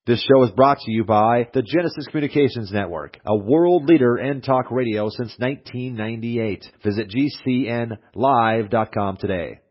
This show is brought to you by the Genesis Communications Network, a world leader in talk radio since 1998. Visit GCNlive.com today.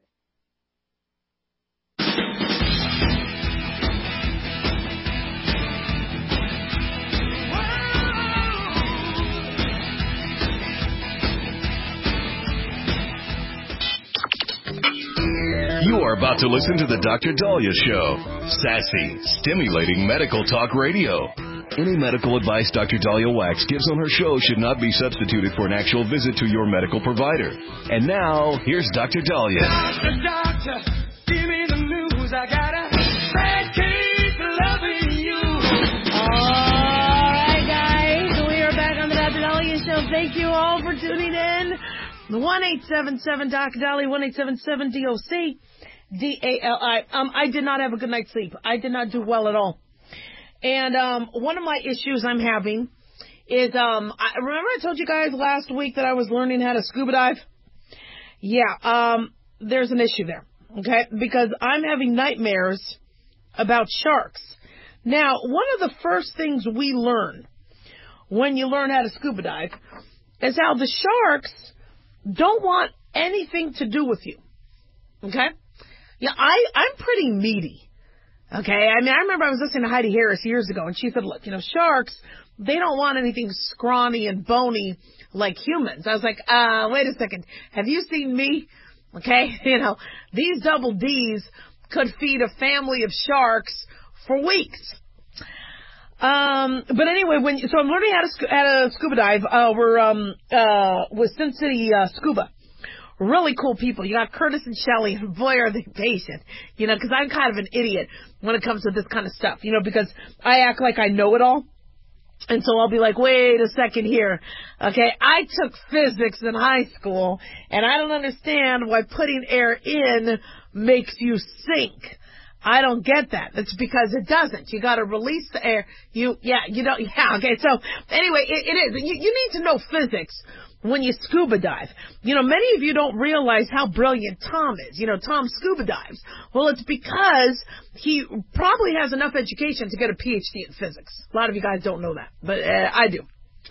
You are about to listen to the Dr. Dahlia Show. Sassy, stimulating medical talk radio. Any medical advice Dr. Dahlia Wax gives on her show should not be substituted for an actual visit to your medical provider. And now, here's Dr. Dahlia. Doctor, give me the news. I got a bad case of loving you. All right, guys. We are back on the Dr. Dahlia Show. Thank you all for tuning in. 1-877-Dr. Dahlia, 1-877-DOC. D-A-L-I. I did not have a good night's sleep. I did not do well at all. And one of my issues I'm having is, remember I told you guys last week that I was learning how to scuba dive? Yeah, there's an issue there, okay? Because I'm having nightmares about sharks. Now, one of the first things we learn when you learn how to scuba dive is how the sharks don't want anything to do with you, okay? Yeah, I'm pretty meaty, okay? I mean, I remember I was listening to Heidi Harris years ago, and she said, look, sharks, they don't want anything scrawny and bony like humans. I was like, wait a second. Have you seen me? Okay? These double Ds could feed a family of sharks for weeks. But anyway, so I'm learning how to scuba dive. We're with Sin City Scuba. Really cool people. You got Curtis and Shelley, and boy, are they patient. Because I'm kind of an idiot when it comes to this kind of stuff. Because I act like I know it all. And so I'll be like, wait a second here. Okay, I took physics in high school, and I don't understand why putting air in makes you sink. I don't get that. It's because it doesn't. You got to release the air. Okay. So anyway, it is. You need to know physics when you scuba dive. Many of you don't realize how brilliant Tom is. Tom scuba dives. Well, it's because he probably has enough education to get a PhD in physics. A lot of you guys don't know that, but I do.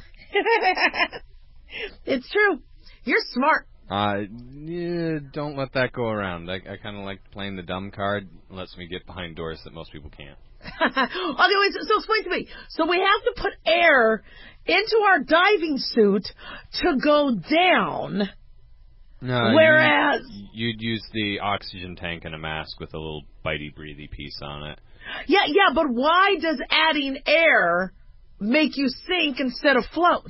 It's true. You're smart. Yeah, don't let that go around. I kind of like playing the dumb card. It lets me get behind doors that most people can't. Anyway, so explain to me. So we have to put air into our diving suit to go down. No, whereas you'd use the oxygen tank and a mask with a little bitey, breathy piece on it. Yeah, but why does adding air make you sink instead of float?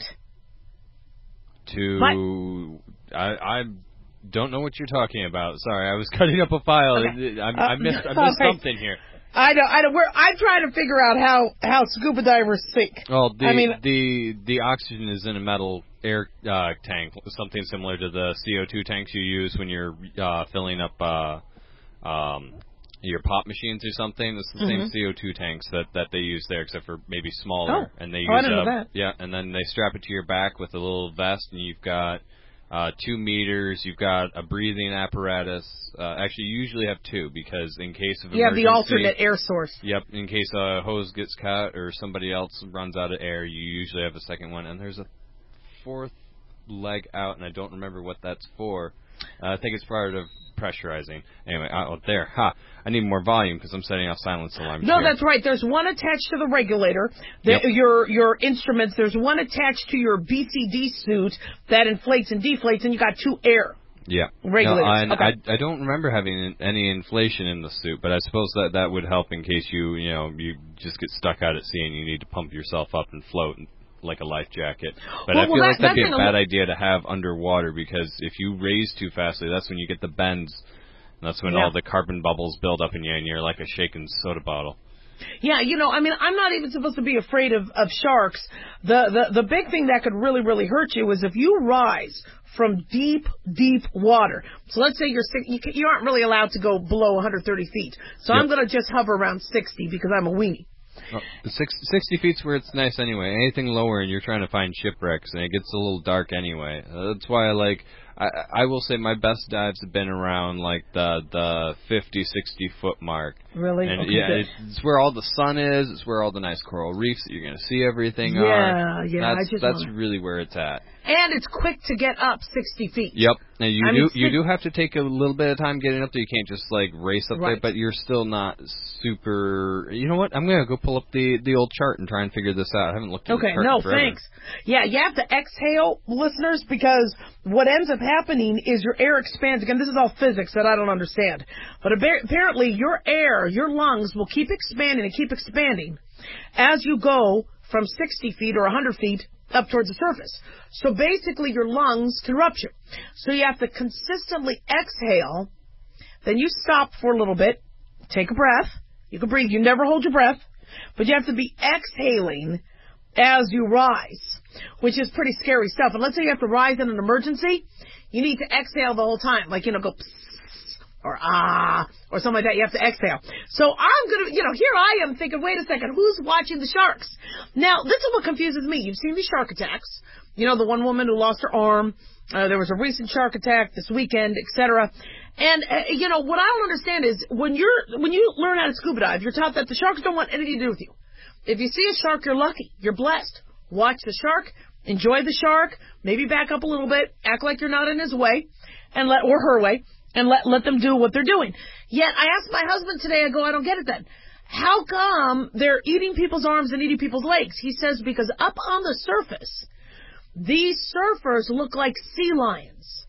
I don't know what you're talking about. Sorry, I was cutting up a file. Okay. I missed something here. I know. I'm trying to figure out how scuba divers sink. Well, the oxygen is in a metal air tank, something similar to the CO2 tanks you use when you're filling up your pop machines or something. It's the same CO2 tanks that they use there, except for maybe smaller. And they use I didn't know that. Yeah, and then they strap it to your back with a little vest, and you've got 2 meters, you've got a breathing apparatus. Actually, you usually have 2, because in case of emergency... You have the alternate air source. Yep, in case a hose gets cut or somebody else runs out of air, you usually have a second one. And there's a 4th leg out, and I don't remember what that's for. I think it's part of pressurizing. Anyway, I need more volume because I'm setting off silence alarms. No, here. that's right. There's one attached to the regulator. Yep. Your instruments. There's one attached to your BCD suit that inflates and deflates, and you got 2 air. Yeah. Regulators. No, okay. I don't remember having any inflation in the suit, but I suppose that would help in case you just get stuck out at sea and you need to pump yourself up and float like a life jacket. But I feel like that'd be a bad idea to have underwater, because if you raise too fastly, that's when you get the bends. And that's when all the carbon bubbles build up in you, and you're like a shaken soda bottle. Yeah, I'm not even supposed to be afraid of sharks. The big thing that could really, really hurt you is if you rise from deep, deep water. So let's say you aren't really allowed to go below 130 feet. So I'm going to just hover around 60 because I'm a weenie. Oh, 60 feet's where it's nice anyway. Anything lower and you're trying to find shipwrecks, and it gets a little dark anyway. That's why I will say my best dives have been around like the 50, 60 foot mark. Really? And okay, it's where all the sun is. It's where all the nice coral reefs that you're going to see everything are. Yeah, that's really where it's at. And it's quick to get up 60 feet. Yep. Now you do have to take a little bit of time getting up there. You can't just like race up there, but you're still not super. You know what? I'm going to go pull up the old chart and try and figure this out. I haven't looked at the chart in forever. Thanks. Yeah, you have to exhale, listeners, because what ends up happening is your air expands. Again, this is all physics that I don't understand. But apparently your air, your lungs will keep expanding and keep expanding as you go from 60 feet or 100 feet up towards the surface. So basically your lungs can rupture. So you have to consistently exhale. Then you stop for a little bit. Take a breath. You can breathe. You never hold your breath. But you have to be exhaling as you rise, which is pretty scary stuff. And let's say you have to rise in an emergency. You need to exhale the whole time. Like, go or or something like that. You have to exhale. So I'm going to, here I am thinking, wait a second, who's watching the sharks? Now, this is what confuses me. You've seen these shark attacks. The one woman who lost her arm. There was a recent shark attack this weekend, etc. And, what I don't understand is when you learn how to scuba dive, you're taught that the sharks don't want anything to do with you. If you see a shark, you're lucky. You're blessed. Watch the shark. Enjoy the shark. Maybe back up a little bit. Act like you're not in his way or her way. And let them do what they're doing. Yet I asked my husband today, I don't get it then. How come they're eating people's arms and eating people's legs? He says because up on the surface, these surfers look like sea lions.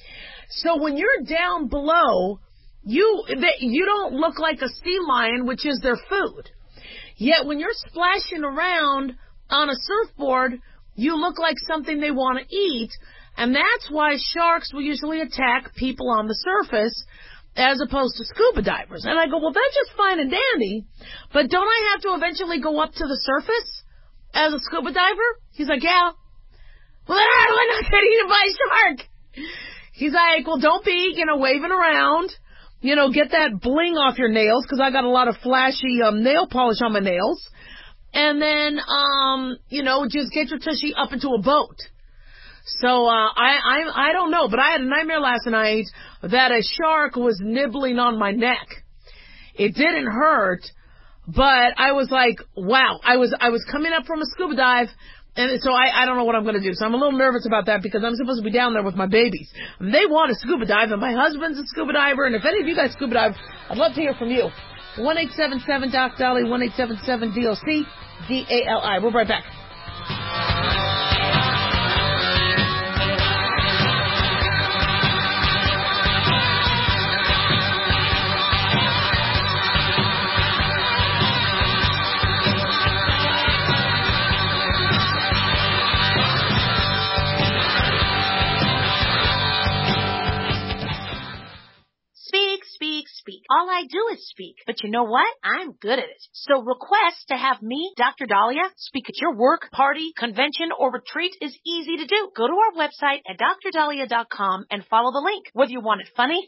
So when you're down below, you don't look like a sea lion, which is their food. Yet when you're splashing around on a surfboard, you look like something they want to eat. And that's why sharks will usually attack people on the surface as opposed to scuba divers. And I go, well, that's just fine and dandy, but don't I have to eventually go up to the surface as a scuba diver? He's like, yeah. Well, then how do I not get eaten by a shark? He's like, well, don't be, waving around. Get that bling off your nails, because I got a lot of flashy nail polish on my nails. And then, just get your tushy up into a boat. So, I don't know, but I had a nightmare last night that a shark was nibbling on my neck. It didn't hurt, but I was like, wow, I was coming up from a scuba dive, and so I don't know what I'm going to do. So I'm a little nervous about that because I'm supposed to be down there with my babies. And they want to scuba dive, and my husband's a scuba diver, and if any of you guys scuba dive, I'd love to hear from you. 1-877-DOC-DOLLY, 1-877-DOC-DALI. We'll be right back. Speak. All I do is speak. But you know what? I'm good at it. So request to have me, Dr. Dahlia, speak at your work, party, convention, or retreat is easy to do. Go to our website at drdahlia.com and follow the link. Whether you want it funny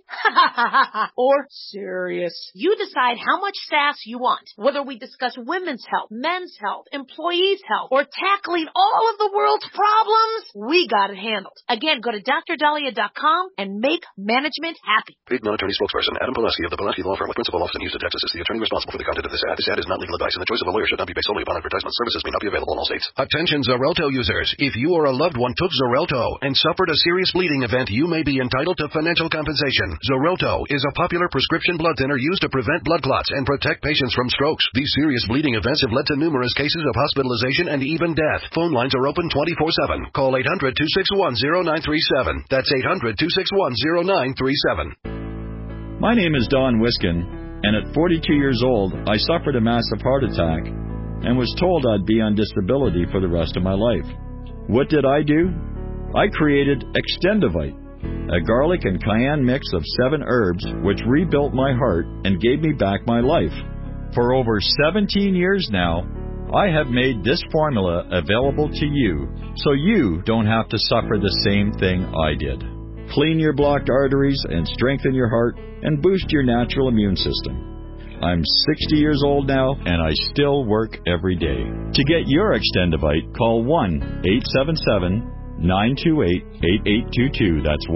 or serious, you decide how much sass you want. Whether we discuss women's health, men's health, employees' health, or tackling all of the world's problems, we got it handled. Again, go to drdahlia.com and make management happy. Paid non-attorney spokesperson Adam Pulaski of the Pulaski Law Firm with principal office in Houston, Texas is the attorney responsible for the content of this ad. This ad is not legal advice, and the choice of a lawyer should not be based solely upon advertisement. Services may not be available in all states. Attention Xarelto users. If you or a loved one took Xarelto and suffered a serious bleeding event, you may be entitled to financial compensation. Xarelto is a popular prescription blood thinner used to prevent blood clots and protect patients from strokes. These serious bleeding events have led to numerous cases of hospitalization and even death. Phone lines are open 24/7. Call 800-261-0937. That's 800-261-0937. My name is Don Wiskin, and at 42 years old, I suffered a massive heart attack and was told I'd be on disability for the rest of my life. What did I do? I created Extendivite, a garlic and cayenne mix of 7 herbs which rebuilt my heart and gave me back my life. For over 17 years now, I have made this formula available to you so you don't have to suffer the same thing I did. Clean your blocked arteries and strengthen your heart and boost your natural immune system. I'm 60 years old now, and I still work every day. To get your Extendivite, call 1-877 1-877-928-8822. That's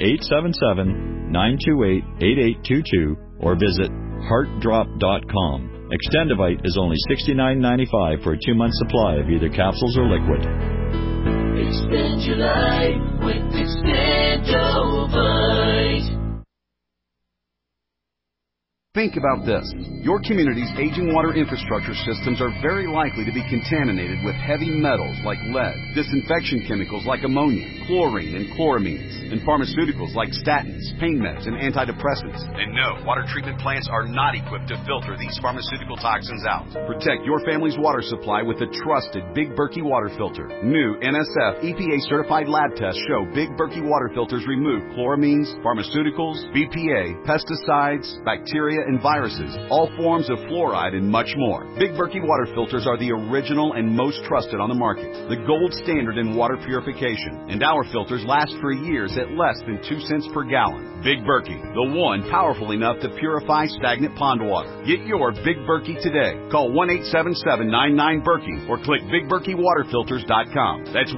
1-877-928-8822. Or visit heartdrop.com. Extendivite is only $69.95 for a 2-month supply of either capsules or liquid. Extend your life with Extendivite. Think about this. Your community's aging water infrastructure systems are very likely to be contaminated with heavy metals like lead, disinfection chemicals like ammonia, chlorine and chloramines, and pharmaceuticals like statins, pain meds, and antidepressants. And no, water treatment plants are not equipped to filter these pharmaceutical toxins out. Protect your family's water supply with the trusted Big Berkey water filter. New NSF EPA-certified lab tests show Big Berkey water filters remove chloramines, pharmaceuticals, BPA, pesticides, bacteria, and viruses, all forms of fluoride, and much more. Big Berkey water filters are the original and most trusted on the market, the gold standard in water purification, and our filters last for years at less than 2 cents per gallon. Big Berkey, the one powerful enough to purify stagnant pond water. Get your Big Berkey today. Call 1-877-99-BERKEY or click BigBerkeyWaterFilters.com. That's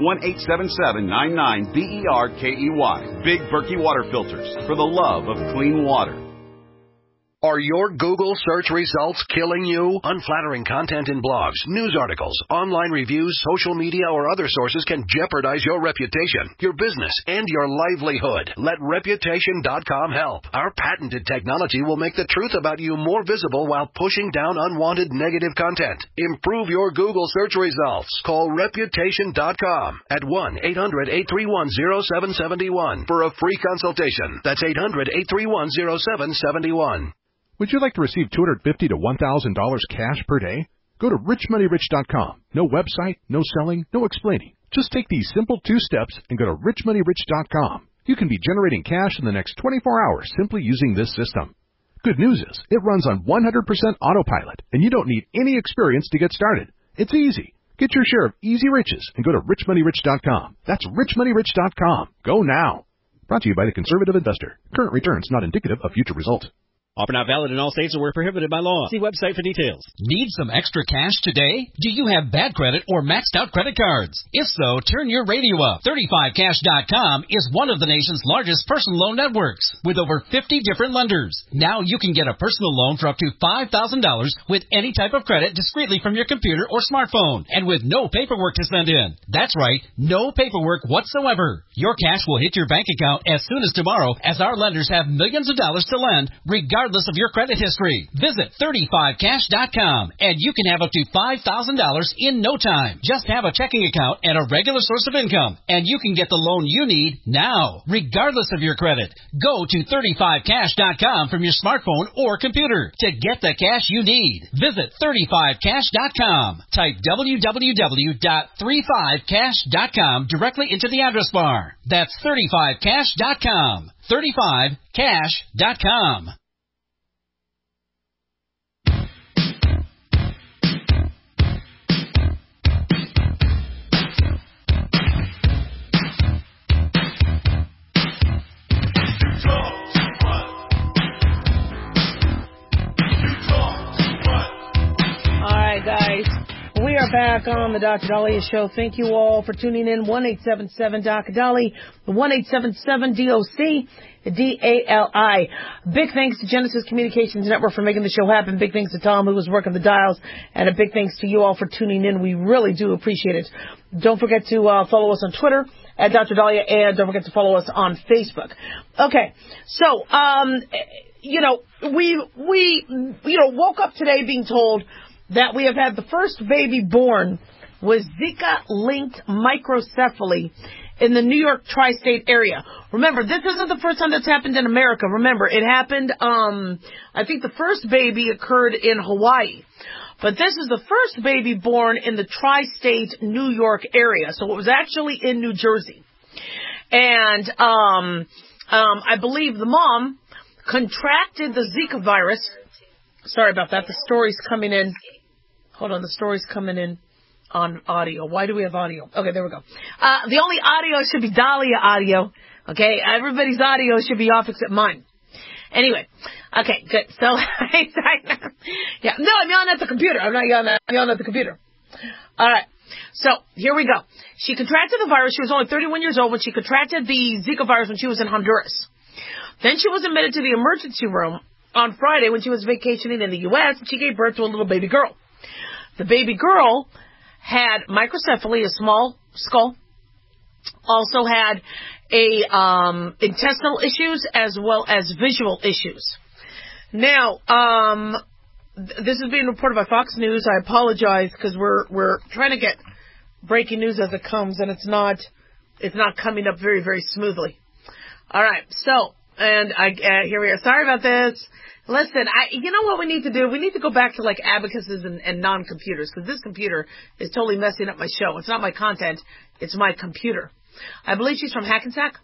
1-877-99-BERKEY. Big Berkey Water Filters, for the love of clean water. Are your Google search results killing you? Unflattering content in blogs, news articles, online reviews, social media, or other sources can jeopardize your reputation, your business, and your livelihood. Let Reputation.com help. Our patented technology will make the truth about you more visible while pushing down unwanted negative content. Improve your Google search results. Call Reputation.com at 1-800-831-0771 for a free consultation. That's 800-831-0771. Would you like to receive $250 to $1,000 cash per day? Go to richmoneyrich.com. No website, no selling, no explaining. Just take these simple 2 steps and go to richmoneyrich.com. You can be generating cash in the next 24 hours simply using this system. Good news is, it runs on 100% autopilot, and you don't need any experience to get started. It's easy. Get your share of easy riches and go to richmoneyrich.com. That's richmoneyrich.com. Go now. Brought to you by the Conservative Investor. Current returns not indicative of future results. Offer not valid in all states or where prohibited by law. See website for details. Need some extra cash today? Do you have bad credit or maxed out credit cards? If so, turn your radio up. 35cash.com is one of the nation's largest personal loan networks with over 50 different lenders. Now you can get a personal loan for up to $5,000 with any type of credit discreetly from your computer or smartphone and with no paperwork to send in. That's right, no paperwork whatsoever. Your cash will hit your bank account as soon as tomorrow as our lenders have millions of dollars to lend regardless of your credit history. Visit 35cash.com and you can have up to $5,000 in no time. Just have a checking account and a regular source of income, and you can get the loan you need now, regardless of your credit. Go to 35cash.com from your smartphone or computer to get the cash you need. Visit 35cash.com. Type www.35cash.com directly into the address bar. That's 35cash.com. 35cash.com. Guys, we are back on the Dr. Daliah Show. Thank you all for tuning in. 1-877-Dr. 1-877-DOC-DALI. Big thanks to Genesis Communications Network for making the show happen. Big thanks to Tom, who was working the dials, and a big thanks to you all for tuning in. We really do appreciate it. Don't forget to follow us on Twitter at Dr. Daliah, and don't forget to follow us on Facebook. Okay, so we woke up today being told that we have had the first baby born with Zika-linked microcephaly in the New York tri-state area. Remember, this isn't the first time that's happened in America. Remember, it happened, I think the first baby occurred in Hawaii. But this is the first baby born in the tri-state New York area. So it was actually in New Jersey. And I believe the mom contracted the Zika virus. Sorry about that. The story's coming in. Hold on. The story's coming in on audio. Why do we have audio? Okay, there we go. The only audio should be Daliah audio. Okay, everybody's audio should be off except mine. Anyway, okay, good. So, yeah, no, I'm yelling at the computer. I'm not yelling at the computer. All right. So, here we go. She contracted the virus. She was only 31 years old when she contracted the Zika virus when she was in Honduras. Then she was admitted to the emergency room on Friday when she was vacationing in the U.S. and she gave birth to a little baby girl. The baby girl had microcephaly, a small skull, also had intestinal issues as well as visual issues. Now, this is being reported by Fox News. I apologize because we're trying to get breaking news as it comes, and it's not coming up very, very smoothly. All right, so here we are. Sorry about this. Listen, you know what we need to do? We need to go back to like abacuses and non-computers because this computer is totally messing up my show. It's not my content. It's my computer. I believe she's from Hackensack.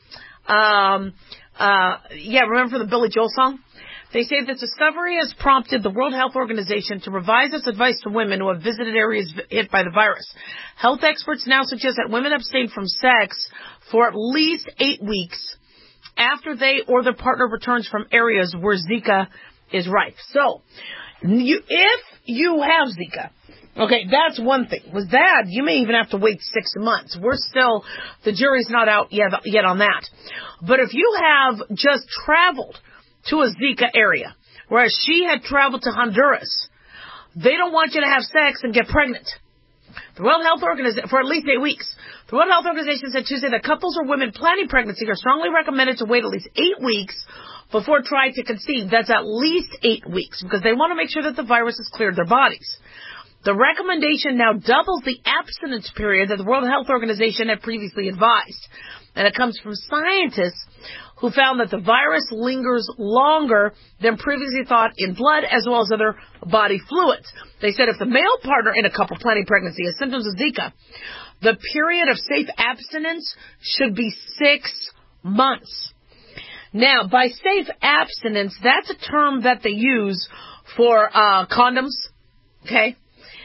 Remember from the Billy Joel song? They say this discovery has prompted the World Health Organization to revise its advice to women who have visited areas hit by the virus. Health experts now suggest that women abstain from sex for at least 8 weeks after they or their partner returns from areas where Zika is rife. So, if you have Zika, okay, that's one thing. With that, you may even have to wait 6 months. The jury's not out yet on that. But if you have just traveled to a Zika area, whereas she had traveled to Honduras, they don't want you to have sex and get pregnant. The World Health Organization, for at least 8 weeks. The World Health Organization said Tuesday that couples or women planning pregnancy are strongly recommended to wait at least 8 weeks before trying to conceive. That's at least 8 weeks because they want to make sure that the virus has cleared their bodies. The recommendation now doubles the abstinence period that the World Health Organization had previously advised. And it comes from scientists who found that the virus lingers longer than previously thought in blood as well as other body fluids. They said if the male partner in a couple planning pregnancy has symptoms of Zika, the period of safe abstinence should be 6 months. Now, by safe abstinence, that's a term that they use for condoms, okay?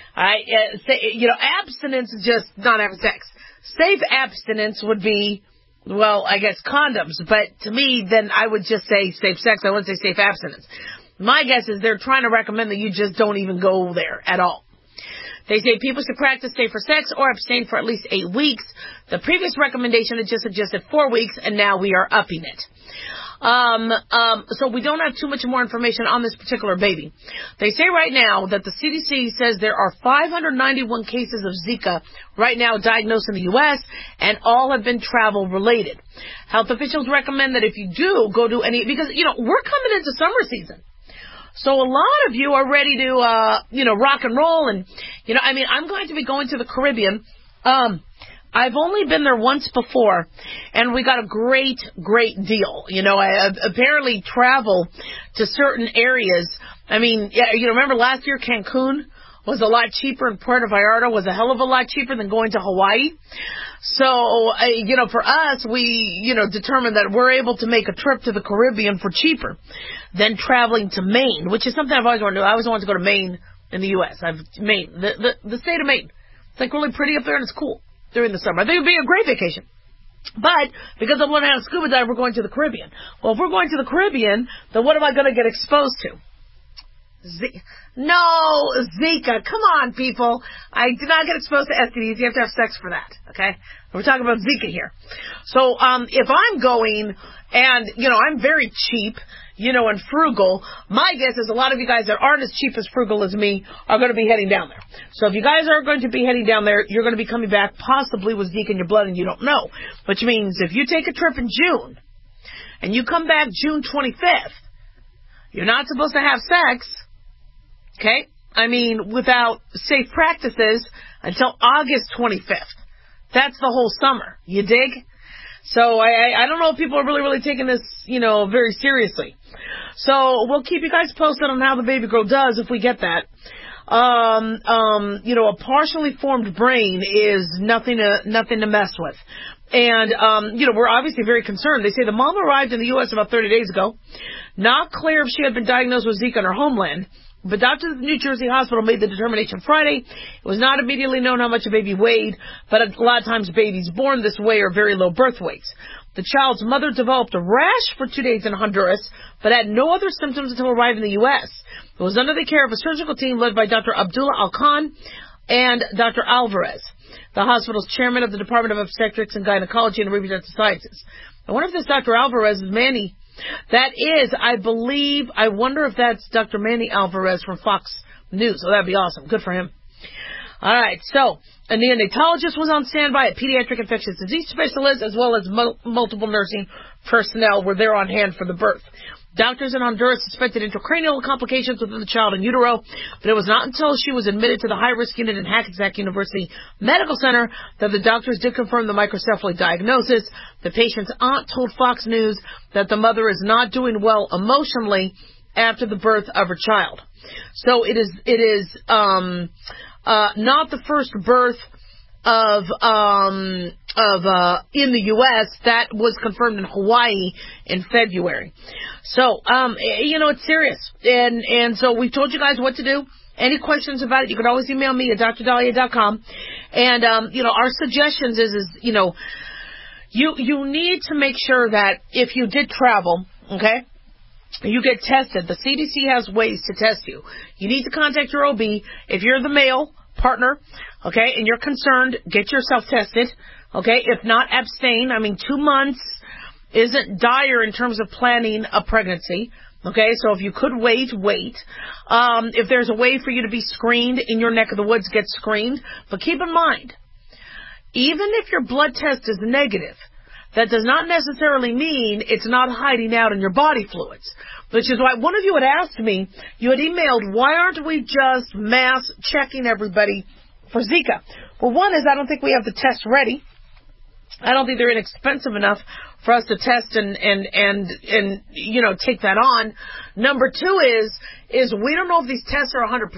Abstinence is just not having sex. Safe abstinence would be, well, I guess condoms. But to me, then I would just say safe sex. I wouldn't say safe abstinence. My guess is they're trying to recommend that you just don't even go there at all. They say people should practice safer sex or abstain for at least 8 weeks. The previous recommendation had just suggested 4 weeks, and now we are upping it. So we don't have too much more information on this particular baby. They say right now that the CDC says there are 591 cases of Zika right now diagnosed in the U.S., and all have been travel related. Health officials recommend that if you do go to any, because, we're coming into summer season. So a lot of you are ready to, rock and roll. And, I'm going to be going to the Caribbean. I've only been there once before, and we got a great, great deal. I apparently travel to certain areas. Remember last year Cancun was a lot cheaper, and Puerto Vallarta was a hell of a lot cheaper than going to Hawaii. So, for us, we, determined that we're able to make a trip to the Caribbean for cheaper than traveling to Maine, which is something I've always wanted to do. I always wanted to go to Maine in the U.S. Maine, the state of Maine. It's like really pretty up there, and it's cool during the summer. I think it would be a great vacation. But because I'm learning how to scuba dive, we're going to the Caribbean. Well, if we're going to the Caribbean, then what am I going to get exposed to? Zika. Come on, people. I did not get exposed to STDs. You have to have sex for that, okay? We're talking about Zika here. So, if I'm going and, I'm very cheap, and frugal, my guess is a lot of you guys that aren't as cheap as frugal as me are going to be heading down there. So if you guys are going to be heading down there, you're going to be coming back possibly with Zika in your blood and you don't know. Which means if you take a trip in June and you come back June 25th, you're not supposed to have sex, okay? Without safe practices until August 25th. That's the whole summer. You dig? So I don't know if people are really, really taking this, very seriously. So we'll keep you guys posted on how the baby girl does if we get that. A partially formed brain is nothing to mess with. And, we're obviously very concerned. They say the mom arrived in the U.S. about 30 days ago. Not clear if she had been diagnosed with Zika in her homeland. But doctors at the New Jersey hospital made the determination Friday. It was not immediately known how much a baby weighed, but a lot of times babies born this way are very low birth weights. The child's mother developed a rash for 2 days in Honduras, but had no other symptoms until arriving in the U.S. It was under the care of a surgical team led by Dr. Abdullah Al-Khan, and Dr. Alvarez, the hospital's chairman of the Department of Obstetrics and Gynecology and Reproductive Sciences. I wonder if this Dr. Alvarez is Manny. That is, I wonder if that's Dr. Manny Alvarez from Fox News. Oh, that'd be awesome. Good for him. All right, so a neonatologist was on standby, a pediatric infectious disease specialist, as well as multiple nursing personnel were there on hand for the birth. Doctors in Honduras suspected intracranial complications within the child in utero, but it was not until she was admitted to the high-risk unit in Hackensack University Medical Center that the doctors did confirm the microcephaly diagnosis. The patient's aunt told Fox News that the mother is not doing well emotionally after the birth of her child. So it is not the first birth of in the U.S. that was confirmed in Hawaii in February. So, it's serious. And so we've told you guys what to do. Any questions about it, you can always email me at drdahlia.com. And, our suggestions is you need to make sure that if you did travel, okay, you get tested. The CDC has ways to test you. You need to contact your OB. If you're the male partner, okay, and you're concerned, get yourself tested, okay? If not, abstain. 2 months isn't dire in terms of planning a pregnancy, okay? So if you could wait. If there's a way for you to be screened in your neck of the woods, get screened. But keep in mind, even if your blood test is negative, that does not necessarily mean it's not hiding out in your body fluids. Which is why one of you had asked me, you had emailed, why aren't we just mass checking everybody for Zika? Well, one is I don't think we have the test ready. I don't think they're inexpensive enough for us to test and take that on. Number two is we don't know if these tests are 100%.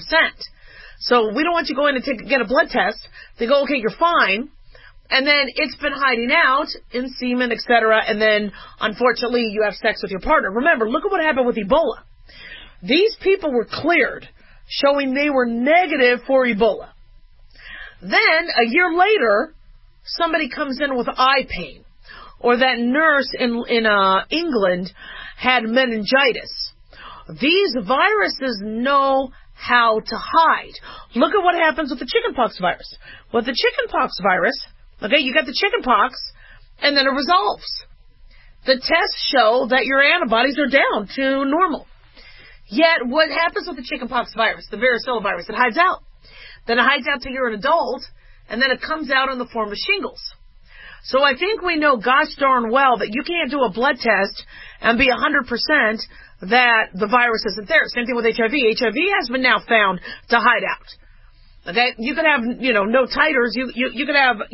So we don't want you going to get a blood test. They go, okay, you're fine. And then it's been hiding out in semen, etc. And then, unfortunately, you have sex with your partner. Remember, look at what happened with Ebola. These people were cleared, showing they were negative for Ebola. Then, a year later, somebody comes in with eye pain. Or that nurse in England had meningitis. These viruses know how to hide. Look at what happens with the chickenpox virus. With the chickenpox virus, okay, you got the chickenpox, and then it resolves. The tests show that your antibodies are down to normal. Yet, what happens with the chickenpox virus, the varicella virus, it hides out. Then it hides out till you're an adult, and then it comes out in the form of shingles. So I think we know gosh darn well that you can't do a blood test and be 100% that the virus isn't there. Same thing with HIV. HIV has been now found to hide out. Okay, you could have, no titers. You could have,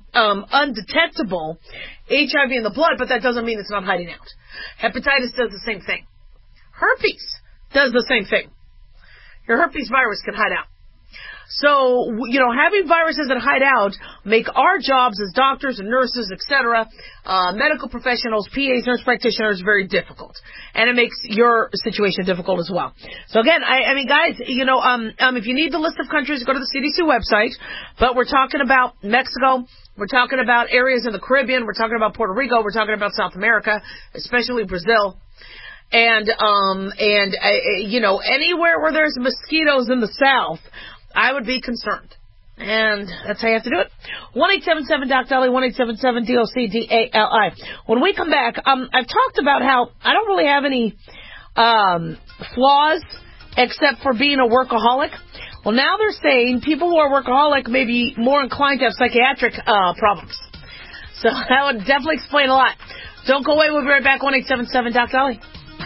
undetectable HIV in the blood, but that doesn't mean it's not hiding out. Hepatitis does the same thing. Herpes does the same thing. Your herpes virus can hide out. So, having viruses that hide out make our jobs as doctors and nurses, etc., medical professionals, PAs, nurse practitioners, very difficult. And it makes your situation difficult as well. So again, I mean, guys, if you need the list of countries, go to the CDC website. But we're talking about Mexico. We're talking about areas in the Caribbean. We're talking about Puerto Rico. We're talking about South America, especially Brazil. And anywhere where there's mosquitoes in the South, I would be concerned. And that's how you have to do it. 1-877-DOC-DALI, 1-877-DOC-DALI. When we come back, I've talked about how I don't really have any flaws except for being a workaholic. Well, now they're saying people who are workaholic may be more inclined to have psychiatric problems. So that would definitely explain a lot. Don't go away. We'll be right back. 1-877-DOC-DALI.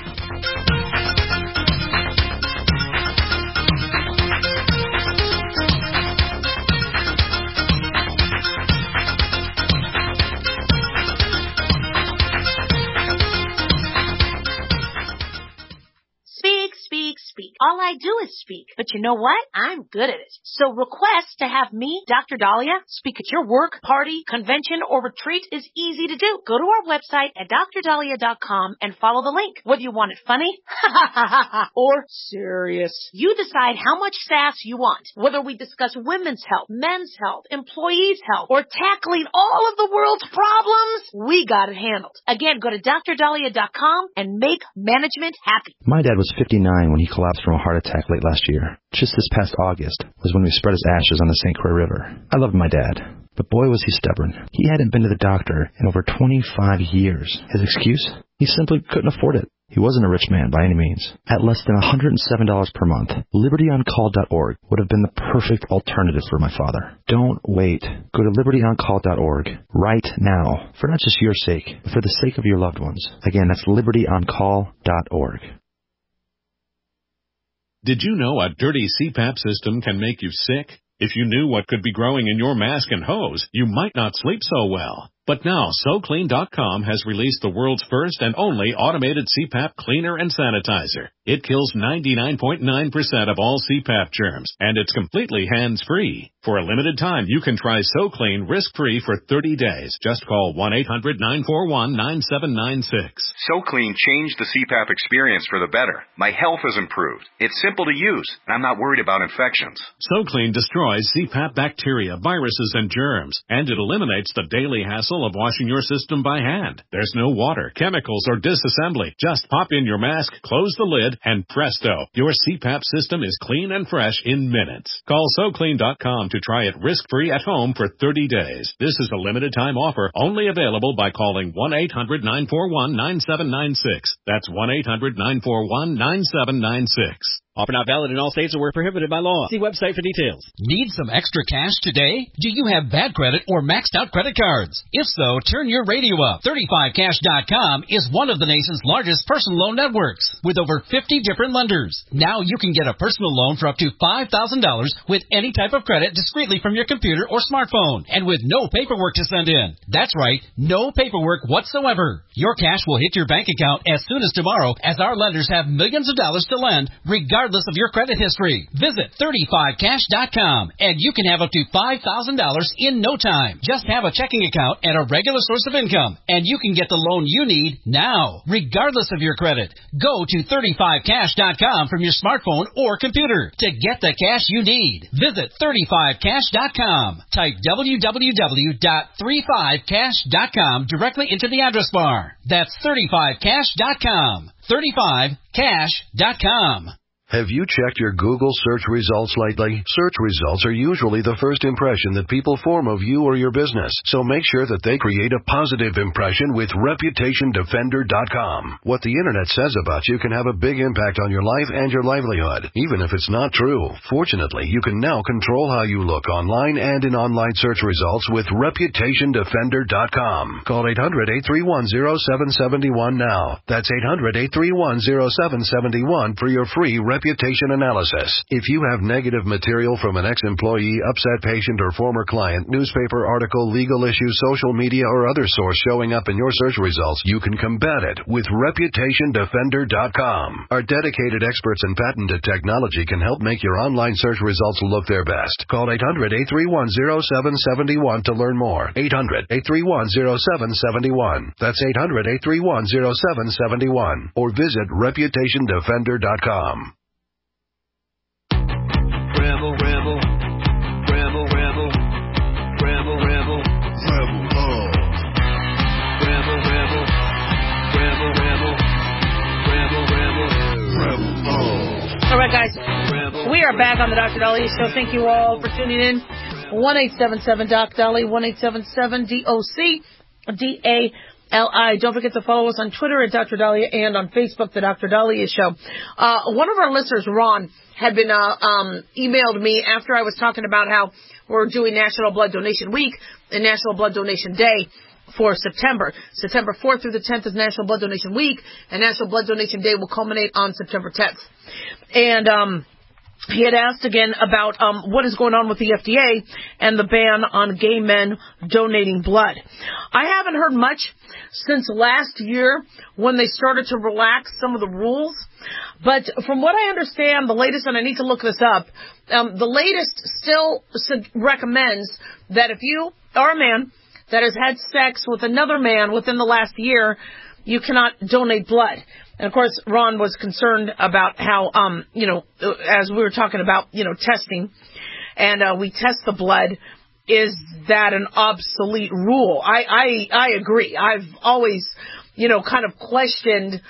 Speak. All I do is speak. But you know what? I'm good at it. So request to have me, Dr. Dahlia, speak at your work, party, convention, or retreat is easy to do. Go to our website at drdahlia.com and follow the link. Whether you want it funny, or serious. You decide how much sass you want. Whether we discuss women's health, men's health, employees' health, or tackling all of the world's problems, we got it handled. Again, go to drdahlia.com and make management happy. My dad was 59 when he collapsed from a a heart attack late last year. Just this past August was when we spread his ashes on the St. Croix River. I loved my dad, but boy was he stubborn. He hadn't been to the doctor in over 25 years. His excuse? He simply couldn't afford it. He wasn't a rich man by any means. At less than $107 per month, LibertyOnCall.org would have been the perfect alternative for my father. Don't wait. Go to LibertyOnCall.org right now, for not just your sake, but for the sake of your loved ones. Again, that's LibertyOnCall.org. Did you know a dirty CPAP system can make you sick? If you knew what could be growing in your mask and hose, you might not sleep so well. But now, SoClean.com has released the world's first and only automated CPAP cleaner and sanitizer. It kills 99.9% of all CPAP germs, and it's completely hands-free. For a limited time, you can try SoClean risk-free for 30 days. Just call 1-800-941-9796. SoClean changed the CPAP experience for the better. My health has improved. It's simple to use, and I'm not worried about infections. SoClean destroys CPAP bacteria, viruses, and germs, and it eliminates the daily hassle of washing your system by hand. There's no water, chemicals, or disassembly. Just pop in your mask, close the lid, and presto, your CPAP system is clean and fresh in minutes. Call SoClean.com to try it risk-free at home for 30 days. This is a limited-time offer, only available by calling 1-800-941-9796. That's 1-800-941-9796. Offer not valid in all states or where prohibited by law. See website for details. Need some extra cash today? Do you have bad credit or maxed out credit cards? If so, turn your radio up. 35cash.com is one of the nation's largest personal loan networks with over 50 different lenders. Now you can get a personal loan for up to $5,000 with any type of credit discreetly from your computer or smartphone and with no paperwork to send in. That's right, no paperwork whatsoever. Your cash will hit your bank account as soon as tomorrow, as our lenders have millions of dollars to lend regardless of your credit history. Visit 35cash.com and you can have up to $5,000 in no time. Just have a checking account and a regular source of income and you can get the loan you need now, regardless of your credit. Go to 35cash.com from your smartphone or computer to get the cash you need. Visit 35cash.com. Type www.35cash.com directly into the address bar. That's 35cash.com. 35cash.com. Have you checked your Google search results lately? Search results are usually the first impression that people form of you or your business, so make sure that they create a positive impression with ReputationDefender.com. What the Internet says about you can have a big impact on your life and your livelihood, even if it's not true. Fortunately, you can now control how you look online and in online search results with ReputationDefender.com. Call 800-831-0771 now. That's 800-831-0771 for your free reputation analysis. If you have negative material from an ex-employee, upset patient, or former client, newspaper article, legal issue, social media, or other source showing up in your search results, you can combat it with ReputationDefender.com. Our dedicated experts in patented technology can help make your online search results look their best. Call 800-831-0771 to learn more. 800-831-0771. That's 800-831-0771. Or visit ReputationDefender.com. Rebel, rebel, rebel, rebel, rebel, rebel, rebel love. Rebel, rebel, rebel, rebel, rebel, rebel, rebel love. All right, guys, we are back on the Dr. Dahlia Show. Thank you all for tuning in. 1-877-DOC-DALI, 1-877-DOC-DALI. Don't forget to follow us on Twitter at Dr. Dahlia and on Facebook, The Dr. Dahlia Show. One of our listeners, Ron, had been emailed me after I was talking about how we're doing National Blood Donation Week and National Blood Donation Day for September. September 4th through the 10th is National Blood Donation Week, and National Blood Donation Day will culminate on September 10th. And he had asked again about what is going on with the FDA and the ban on gay men donating blood. I haven't heard much since last year when they started to relax some of the rules. But from what I understand, the latest, and I need to look this up, the latest still recommends that if you are a man that has had sex with another man within the last year, you cannot donate blood. And, of course, Ron was concerned about how, as we were talking about, testing, and we test the blood. Is that an obsolete rule? I agree. I've always, kind of questioned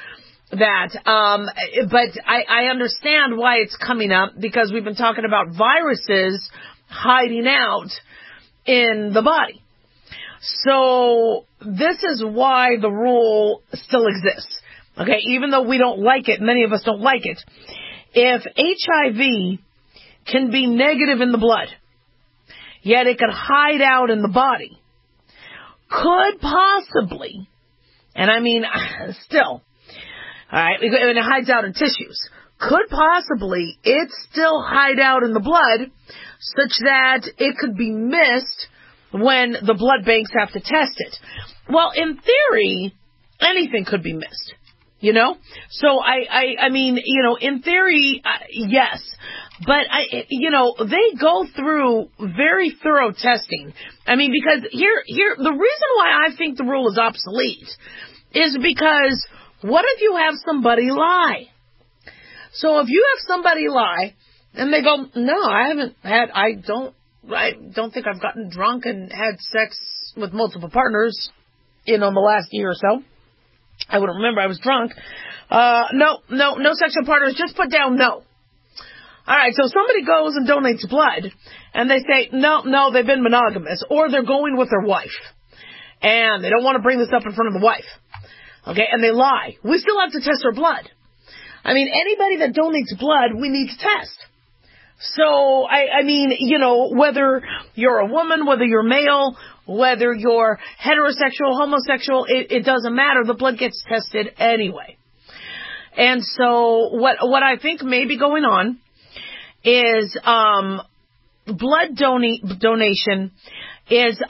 But I understand why it's coming up, because we've been talking about viruses hiding out in the body. So this is why the rule still exists. Okay, even though we don't like it, many of us don't like it. If HIV can be negative in the blood, yet it could hide out in the body, could possibly, and I mean still, alright, and it hides out in tissues, could possibly it still hide out in the blood such that it could be missed when the blood banks have to test it. Well, in theory, anything could be missed, you know? So I mean, you know, in theory, yes. But they go through very thorough testing. I mean, because here, the reason why I think the rule is obsolete is because what if you have somebody lie? So if you have somebody lie and they go, no, I don't think I've gotten drunk and had sex with multiple partners, in the last year or so. I wouldn't remember I was drunk. No sexual partners, just put down no. All right, so somebody goes and donates blood, and they say, no, they've been monogamous, or they're going with their wife, and they don't want to bring this up in front of the wife, okay, and they lie. We still have to test their blood. I mean, anybody that donates blood, we need to test. So, I mean, whether you're a woman, whether you're male, whether you're heterosexual, homosexual, it doesn't matter. The blood gets tested anyway. And so, what I think may be going on is blood donation is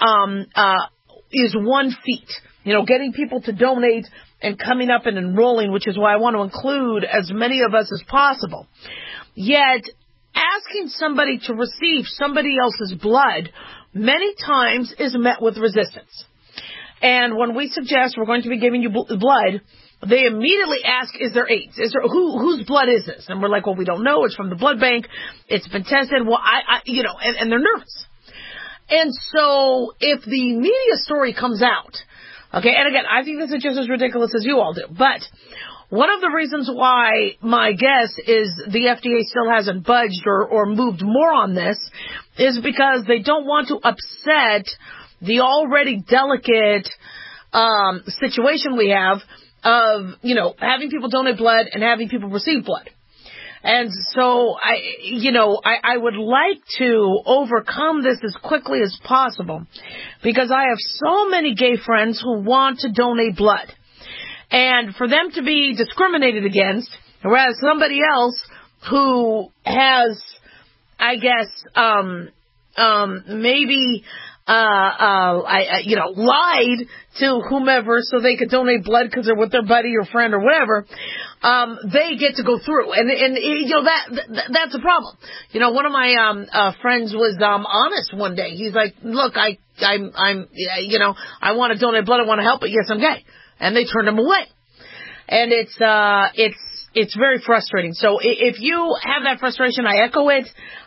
1 feat. Getting people to donate and coming up and enrolling, which is why I want to include as many of us as possible. Yet, asking somebody to receive somebody else's blood many times is met with resistance. And when we suggest we're going to be giving you blood, they immediately ask, is there AIDS? Whose blood is this? And we're like, well, we don't know. It's from the blood bank. It's been tested. Well, and they're nervous. And so if the media story comes out, okay, and again, I think this is just as ridiculous as you all do, but one of the reasons why my guess is the FDA still hasn't budged or moved more on this is because they don't want to upset the already delicate situation we have of, having people donate blood and having people receive blood. And so I would like to overcome this as quickly as possible, because I have so many gay friends who want to donate blood. And for them to be discriminated against, whereas somebody else who has, I guess, maybe, lied to whomever so they could donate blood because they're with their buddy or friend or whatever, they get to go through. And that's a problem. One of my, friends was, honest one day. He's like, look, I want to donate blood. I want to help, but yes, I'm gay. And they turned him away. And it's very frustrating. So if you have that frustration, I echo it.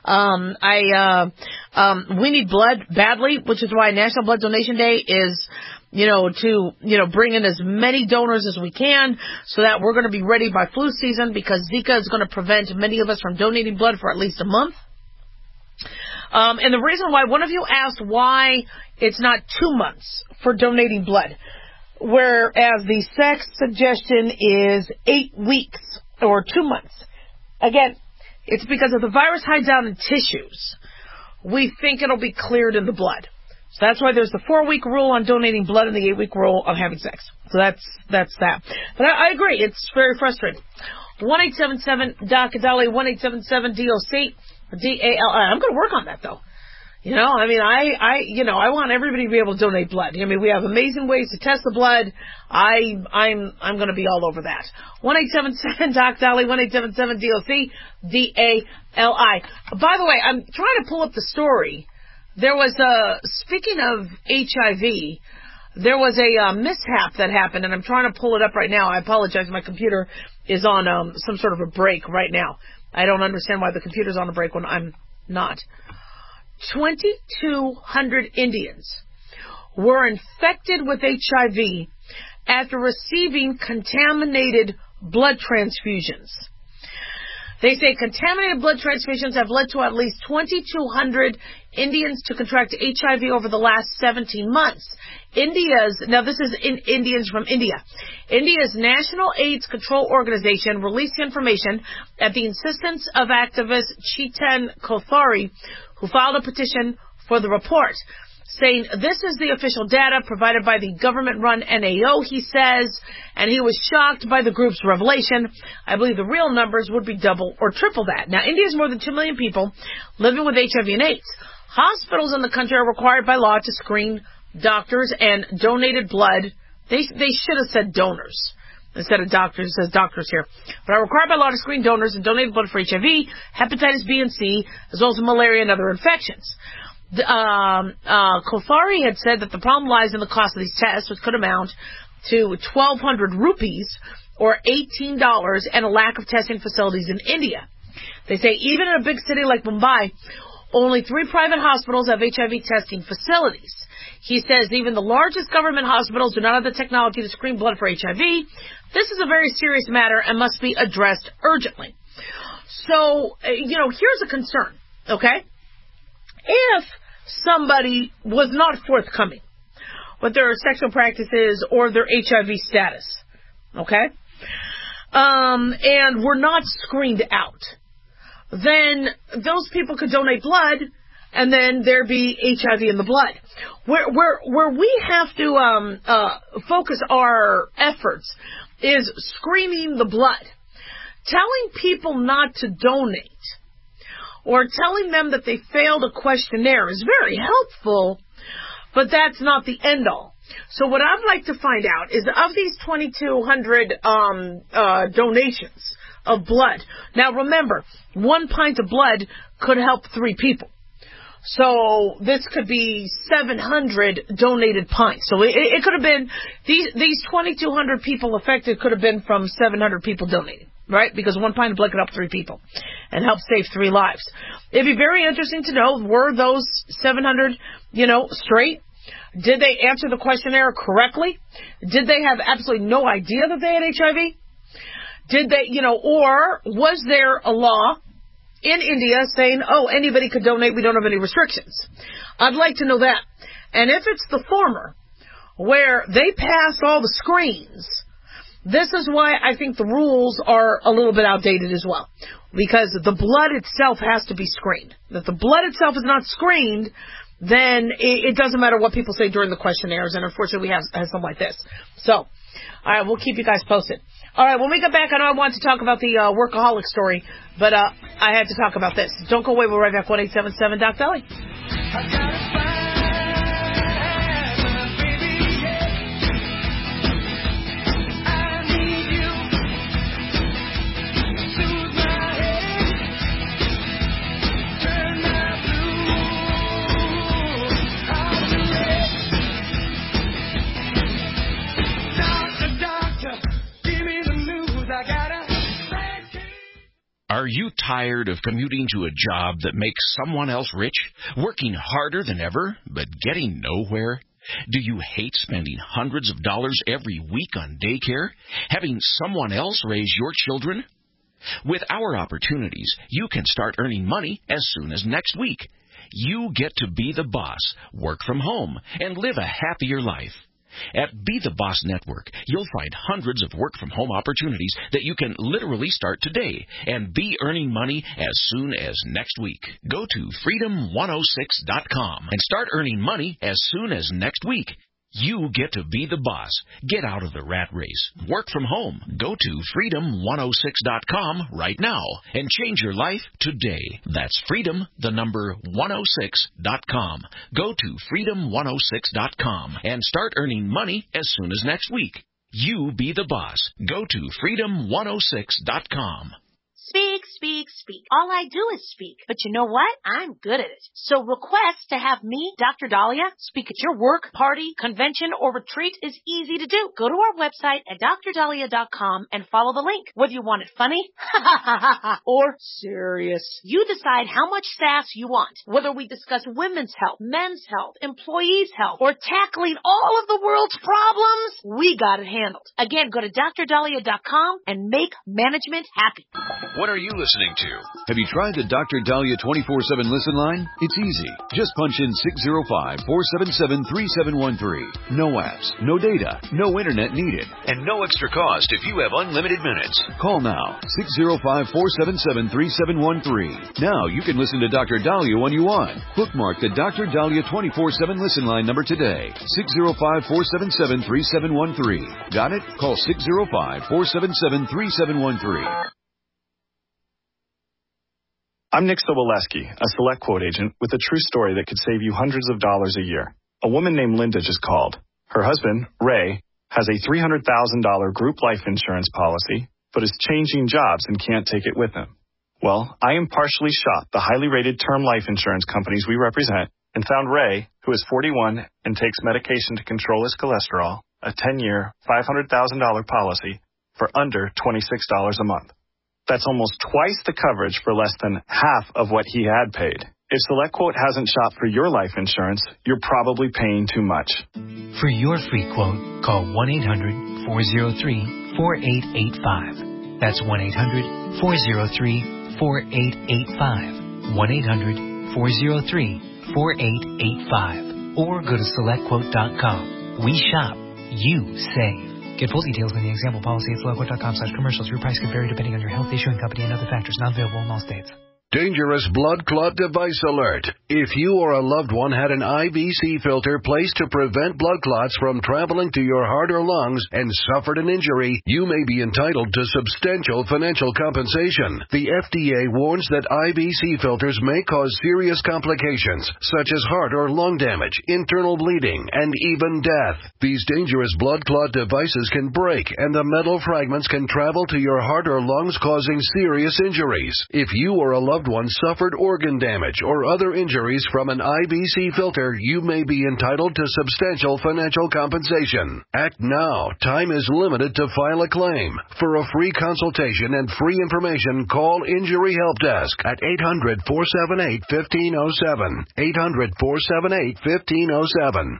We need blood badly, which is why National Blood Donation Day is, to bring in as many donors as we can so that we're going to be ready by flu season, because Zika is going to prevent many of us from donating blood for at least a month. And the reason why, one of you asked why it's not 2 months for donating blood, whereas the sex suggestion is 8 weeks or 2 months. Again, it's because if the virus hides out in tissues, we think it'll be cleared in the blood. So that's why there's the 4-week rule on donating blood and the 8-week rule on having sex. So that's that. But I agree, it's very frustrating. 1-877-DOC-DOLLY, 1-877-DOC, D-A-L-I. I'm going to work on that, though. I want everybody to be able to donate blood. We have amazing ways to test the blood. I'm going to be all over that. 1-877-DOC-DOLLY, 1-877-DOC, D-A-L-I. By the way, I'm trying to pull up the story. There was speaking of HIV, there was a mishap that happened, and I'm trying to pull it up right now. I apologize. My computer is on some sort of a break right now. I don't understand why the computer's on a break when I'm not. 2,200 Indians were infected with HIV after receiving contaminated blood transfusions. They say contaminated blood transfusions have led to at least 2,200 Indians to contract HIV over the last 17 months. Now this is Indians from India. India's National AIDS Control Organization released the information at the insistence of activist Chetan Kothari, who filed a petition for the report, saying this is the official data provided by the government-run NAO, he says, and he was shocked by the group's revelation. I believe the real numbers would be double or triple that. Now, India has more than 2 million people living with HIV and AIDS. Hospitals in the country are required by law to screen doctors and donated blood. They should have said donors instead of doctors. It says doctors here. But are required by law to screen donors and donated blood for HIV, hepatitis B and C, as well as malaria and other infections. Kothari had said that the problem lies in the cost of these tests, which could amount to 1,200 rupees or $18, and a lack of testing facilities in India. They say even in a big city like Mumbai, only 3 private hospitals have HIV testing facilities. He says even the largest government hospitals do not have the technology to screen blood for HIV. This is a very serious matter and must be addressed urgently. So, here's a concern, okay? If somebody was not forthcoming with their sexual practices or their HIV status, okay, and were not screened out, then those people could donate blood, and then there be HIV in the blood. Where we have to focus our efforts is screening the blood. Telling people not to donate or telling them that they failed a questionnaire is very helpful, but that's not the end all. So what I'd like to find out is of these 2,200 donations of blood. Now remember, 1 pint of blood could help 3 people. So this could be 700 donated pints. So it could have been, these 2,200 people affected could have been from 700 people donating, right? Because 1 pint of blood could help 3 people and help save 3 lives. It'd be very interesting to know, were those 700, straight? Did they answer the questionnaire correctly? Did they have absolutely no idea that they had HIV? Did they, or was there a law in India saying, anybody could donate, we don't have any restrictions? I'd like to know that. And if it's the former, where they pass all the screens, this is why I think the rules are a little bit outdated as well. Because the blood itself has to be screened. If the blood itself is not screened, then it doesn't matter what people say during the questionnaires, and unfortunately we have something like this. So, all right, we'll keep you guys posted. All right, when we get back, I know I wanted to talk about the workaholic story, but I had to talk about this. Don't go away, we'll be right back. 1-877 Doc Deli. Are you tired of commuting to a job that makes someone else rich, working harder than ever, but getting nowhere? Do you hate spending hundreds of dollars every week on daycare, having someone else raise your children? With our opportunities, you can start earning money as soon as next week. You get to be the boss, work from home, and live a happier life. At Be the Boss Network, you'll find hundreds of work-from-home opportunities that you can literally start today and be earning money as soon as next week. Go to freedom106.com and start earning money as soon as next week. You get to be the boss. Get out of the rat race. Work from home. Go to freedom106.com right now and change your life today. That's freedom106.com. Go to freedom106.com and start earning money as soon as next week. You be the boss. Go to freedom106.com. Speak, speak, speak. All I do is speak. But you know what? I'm good at it. So request to have me, Dr. Dahlia, speak at your work, party, convention, or retreat is easy to do. Go to our website at drdahlia.com and follow the link. Whether you want it funny or serious, you decide how much sass you want. Whether we discuss women's health, men's health, employees' health, or tackling all of the world's problems, we got it handled. Again, go to drdahlia.com and make management happy. What are you listening to? Have you tried the Dr. Dahlia 24/7 listen line? It's easy. Just punch in 605-477-3713. No apps, no data, no internet needed, and no extra cost if you have unlimited minutes. Call now, 605-477-3713. Now you can listen to Dr. Dahlia when you want. Bookmark the Dr. Dahlia 24/7 listen line number today, 605-477-3713. Got it? Call 605-477-3713. I'm Nick Soboleski, a Select Quote agent with a true story that could save you hundreds of dollars a year. A woman named Linda just called. Her husband, Ray, has a $300,000 group life insurance policy, but is changing jobs and can't take it with him. Well, I impartially shopped the highly rated term life insurance companies we represent and found Ray, who is 41 and takes medication to control his cholesterol, a 10-year, $500,000 policy for under $26 a month. That's almost twice the coverage for less than half of what he had paid. If SelectQuote hasn't shopped for your life insurance, you're probably paying too much. For your free quote, call 1-800-403-4885. That's 1-800-403-4885. 1-800-403-4885. Or go to SelectQuote.com. We shop. You save. Get full details in the example policy at SelectQuote.com/commercials. Your price can vary depending on your health, issuing company, and other factors. Not available in all states. Dangerous blood clot device alert. If you or a loved one had an IVC filter placed to prevent blood clots from traveling to your heart or lungs and suffered an injury, you may be entitled to substantial financial compensation. The FDA warns that IVC filters may cause serious complications, such as heart or lung damage, internal bleeding, and even death. These dangerous blood clot devices can break, and the metal fragments can travel to your heart or lungs, causing serious injuries. If you or a loved one suffered organ damage or other injuries from an IVC filter, you may be entitled to substantial financial compensation. Act now. Time is limited to file a claim. For a free consultation and free information, call Injury Help Desk at 800-478-1507. 800-478-1507.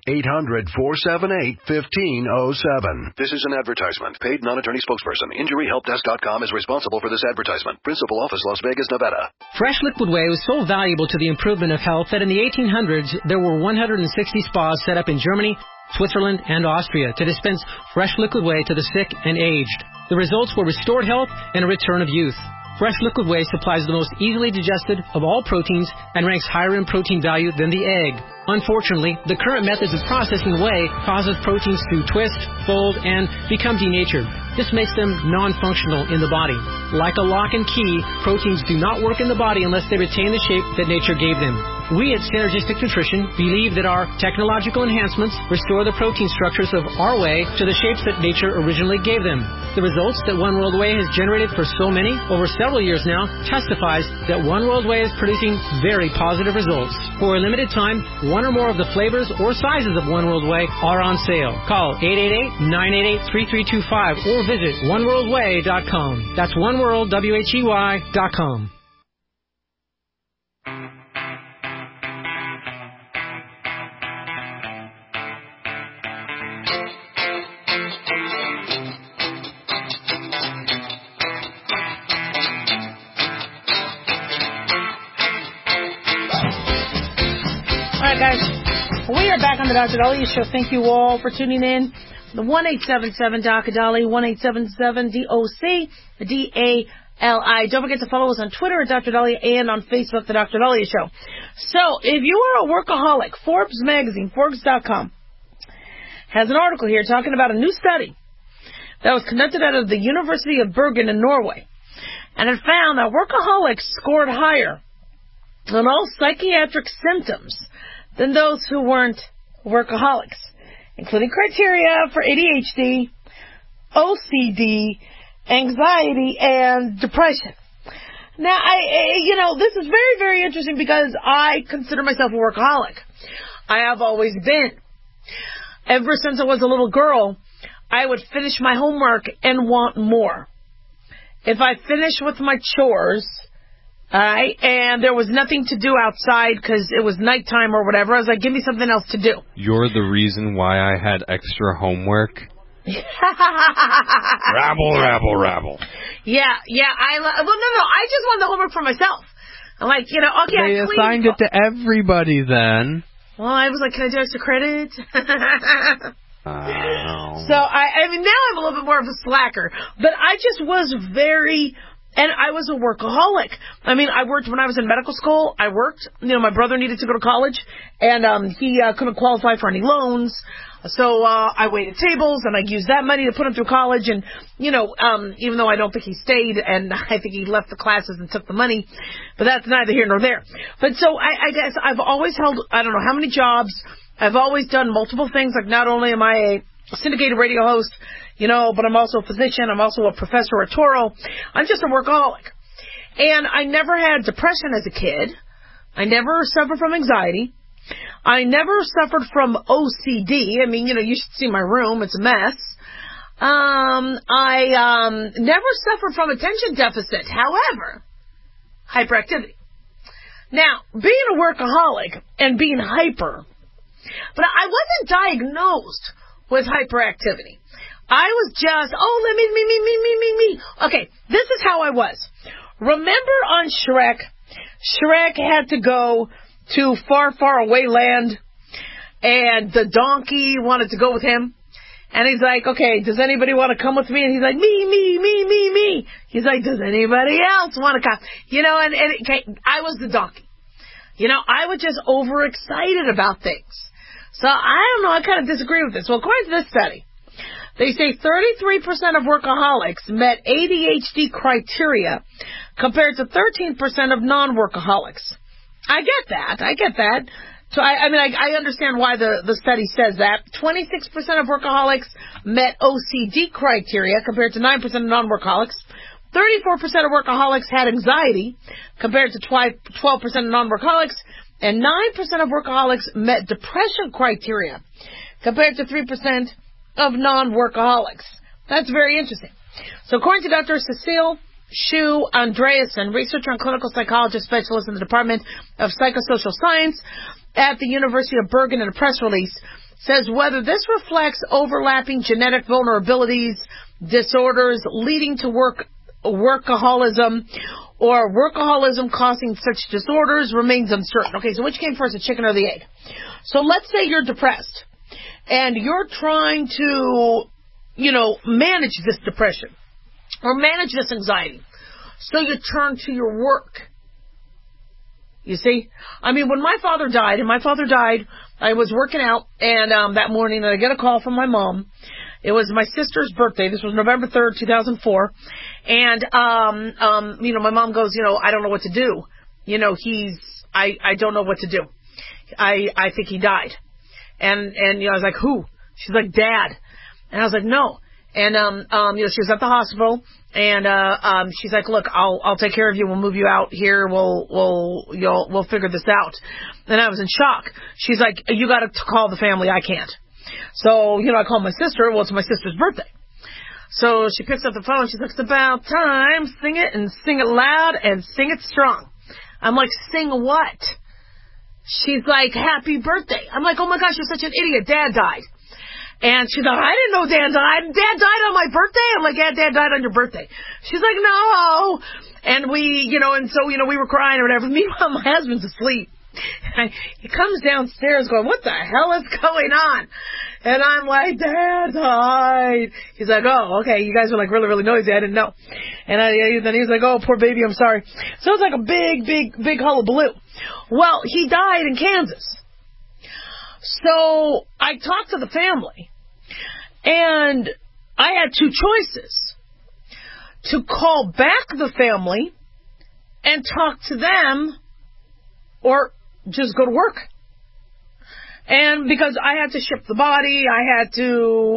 800-478-1507. This is an advertisement. Paid non-attorney spokesperson. InjuryHelpDesk.com is responsible for this advertisement. Principal office, Las Vegas, Nevada. Fresh Liquid Whey was so valuable to the improvement of health that in the 1800s, there were 160 spas set up in Germany, Switzerland, and Austria to dispense fresh liquid whey to the sick and aged. The results were restored health and a return of youth. Fresh Liquid Whey supplies the most easily digested of all proteins and ranks higher in protein value than the egg. Unfortunately, the current methods of processing whey causes proteins to twist, fold, and become denatured. This makes them non-functional in the body. Like a lock and key, proteins do not work in the body unless they retain the shape that nature gave them. We at Synergistic Nutrition believe that our technological enhancements restore the protein structures of our whey to the shapes that nature originally gave them. The results that One World Whey has generated for so many, over several years now, testifies that One World Whey is producing very positive results. For a limited time, one or more of the flavors or sizes of One World Whey are on sale. Call 888-988-3325 or visit oneworldwhey.com. That's oneworldwhey.com. Guys, we are back on the Dr. Dahlia Show. Thank you all for tuning in. The 1-877-DOC-DALI, 1-877-DOC-DALI. Don't forget to follow us on Twitter at Dr. Dahlia and on Facebook, the Dr. Dahlia Show. So, if you are a workaholic, Forbes magazine, Forbes.com, has an article here talking about a new study that was conducted out of the University of Bergen in Norway. And it found that workaholics scored higher on all psychiatric symptoms than those who weren't workaholics, including criteria for ADHD, OCD, anxiety, and depression. Now, this is very, very interesting because I consider myself a workaholic. I have always been. Ever since I was a little girl, I would finish my homework and want more. If I finished with my chores, and there was nothing to do outside because it was nighttime or whatever, I was like, give me something else to do. You're the reason why I had extra homework? Rabble. Yeah. I just wanted the homework for myself. I'm like, okay, they assigned it to everybody then. Well, I was like, can I do extra credit? So, I mean, now I'm a little bit more of a slacker. But I just was and I was a workaholic. I mean, I worked when I was in medical school. I worked. My brother needed to go to college, and he couldn't qualify for any loans. So I waited tables, and I used that money to put him through college. And, even though I don't think he stayed, and I think he left the classes and took the money, but that's neither here nor there. But so I guess I've always held, I don't know how many jobs. I've always done multiple things. Like, not only am I a syndicated radio host, but I'm also a physician. I'm also a professor at Toro. I'm just a workaholic. And I never had depression as a kid. I never suffered from anxiety. I never suffered from OCD. I mean, you should see my room. It's a mess. I never suffered from attention deficit. However, hyperactivity. Now, being a workaholic and being hyper, but I wasn't diagnosed with hyperactivity. I was just, me. Okay, this is how I was. Remember on Shrek? Shrek had to go to far, far away land, and the donkey wanted to go with him. And he's like, okay, does anybody want to come with me? And he's like, me. He's like, does anybody else want to come? I was the donkey. I was just overexcited about things. So I don't know, I kind of disagree with this. Well, according to this study, they say 33% of workaholics met ADHD criteria compared to 13% of non-workaholics. I get that. So, I understand why the study says that. 26% of workaholics met OCD criteria compared to 9% of non-workaholics. 34% of workaholics had anxiety compared to 12% of non-workaholics. And 9% of workaholics met depression criteria compared to 3% of non-workaholics. That's very interesting. So according to Dr. Cecile Shu Andreasen, researcher and clinical psychologist specialist in the Department of Psychosocial Science at the University of Bergen, in a press release, says whether this reflects overlapping genetic vulnerabilities, disorders leading to workaholism, or workaholism causing such disorders remains uncertain. Okay, so which came first, the chicken or the egg? So let's say you're depressed, and you're trying to, manage this depression, or manage this anxiety. So you turn to your work. You see? I mean, when my father died, I was working out, and that morning, I get a call from my mom. It was my sister's birthday. This was November 3rd, 2004. And, my mom goes, I don't know what to do. I don't know what to do. I think he died. And, I was like, who? She's like, Dad. And I was like, no. And, she was at the hospital, and, she's like, look, I'll take care of you. We'll move you out here. We'll figure this out. And I was in shock. She's like, you got to call the family. I can't. So, I called my sister. Well, it's my sister's birthday. So she picks up the phone. She's like, it's about time. Sing it, and sing it loud, and sing it strong. I'm like, sing what? She's like, happy birthday. I'm like, oh my gosh, you're such an idiot. Dad died. And she's like, I didn't know Dad died. Dad died on my birthday? I'm like, yeah, Dad died on your birthday. She's like, no. And we were crying or whatever. Meanwhile, my husband's asleep. He comes downstairs going, what the hell is going on? And I'm like, Dad died. He's like, oh, okay. You guys were like really, really noisy. I didn't know. And then he was like, oh, poor baby, I'm sorry. So it was like a big hullabaloo. Well, he died in Kansas. So I talked to the family, and I had two choices: to call back the family and talk to them, or just go to work. And because I had to ship the body, I had to,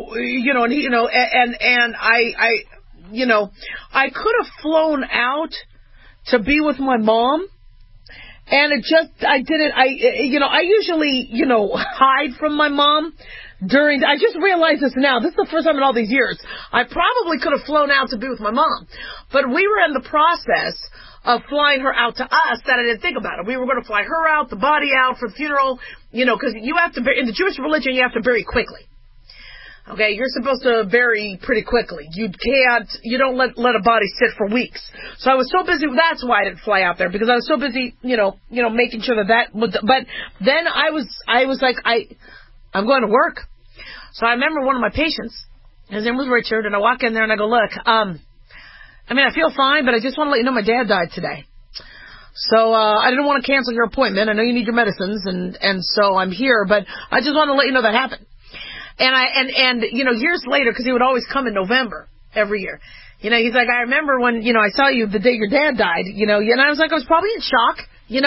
I could have flown out to be with my mom. And I usually, hide from my mom I just realized this now. This is the first time in all these years. I probably could have flown out to be with my mom. But we were in the process of flying her out to us that I didn't think about it. We were going to fly her out, the body out for the funeral, because you have to, in the Jewish religion, you have to bury quickly. Okay, you're supposed to bury pretty quickly. You don't let a body sit for weeks. So I was so busy, that's why I didn't fly out there, because I was so busy, making sure that but then I was like, I'm going to work. So I remember one of my patients, his name was Richard, and I walk in there and I go, look, I feel fine, but I just want to let you know my dad died today. So, I didn't want to cancel your appointment. I know you need your medicines, and so I'm here, but I just want to let you know that happened. And years later, because he would always come in November every year. He's like, I remember when, I saw you the day your dad died, and I was like, I was probably in shock, it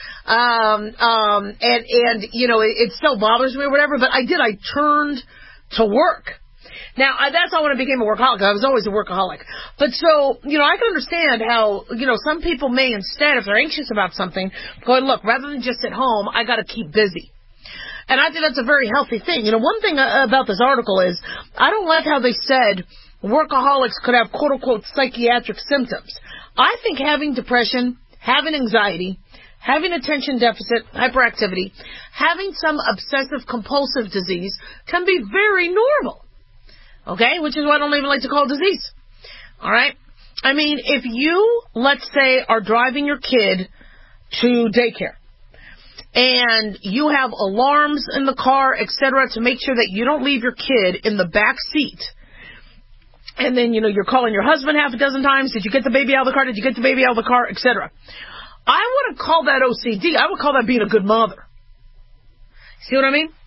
still bothers me or whatever, but I turned to work. Now, that's not when I became a workaholic. I was always a workaholic. But so, I can understand how, some people may instead, if they're anxious about something, go, look, rather than just sit home, I got to keep busy. And I think that's a very healthy thing. One thing about this article is, I don't like how they said workaholics could have quote-unquote psychiatric symptoms. I think having depression, having anxiety, having attention deficit, hyperactivity, having some obsessive-compulsive disease can be very normal. Okay? Which is why I don't even like to call it disease. All right? If you, let's say, are driving your kid to daycare, and you have alarms in the car, etc., to make sure that you don't leave your kid in the back seat. And then, you're calling your husband half a dozen times. Did you get the baby out of the car? Did you get the baby out of the car? Etc. I wouldn't call that OCD. I would call that being a good mother. See what I mean?